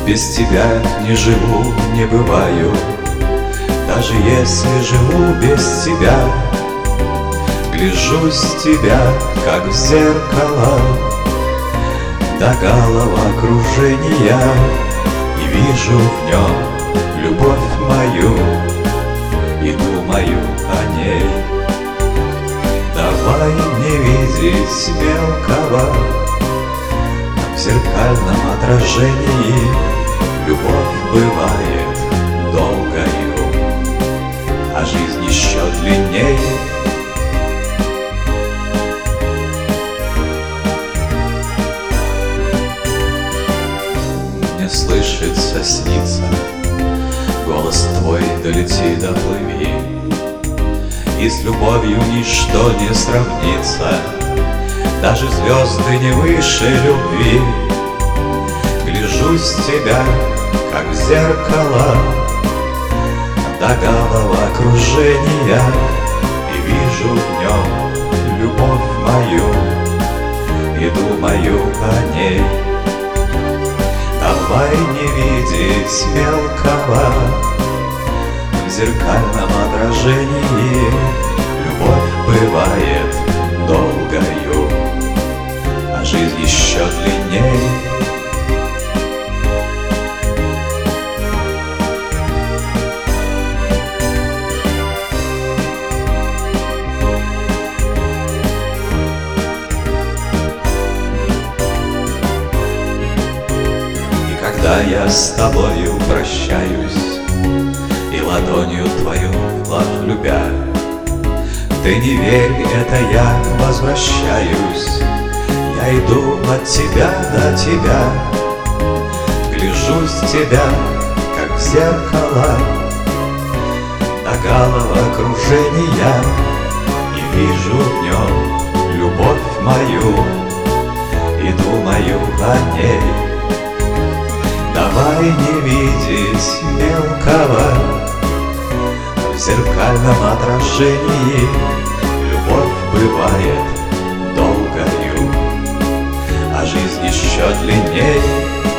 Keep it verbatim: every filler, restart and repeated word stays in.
Без тебя не живу, не бываю, даже если живу без тебя. Гляжусь в тебя, как в зеркало, до головокружения, и вижу в нем любовь мою, и думаю о ней. Давай не видеть мелкого в зеркальном отражении. Любовь бывает долгою, а жизнь еще длинней. Мне слышится, снится, голос твой долети, доплыви, и с любовью ничто не сравнится, даже звезды не выше любви. Гляжусь в тебя, как в зеркало, до головокружения, и вижу в нем любовь мою, и думаю о ней. Давай не видеть мелкого в зеркальном отражении. Любовь бывает долгою, а жизнь еще длинней. Когда я с тобою прощаюсь и ладонью твою вновь любя, ты не верь, это я возвращаюсь, я иду от тебя до тебя. Гляжусь в тебя, как в зеркало, до головокружения, и вижу в нем любовь мою, и думаю о ней. Давай не видеть мелкого в зеркальном отражении. Любовь бывает долгою, а жизнь еще длинней.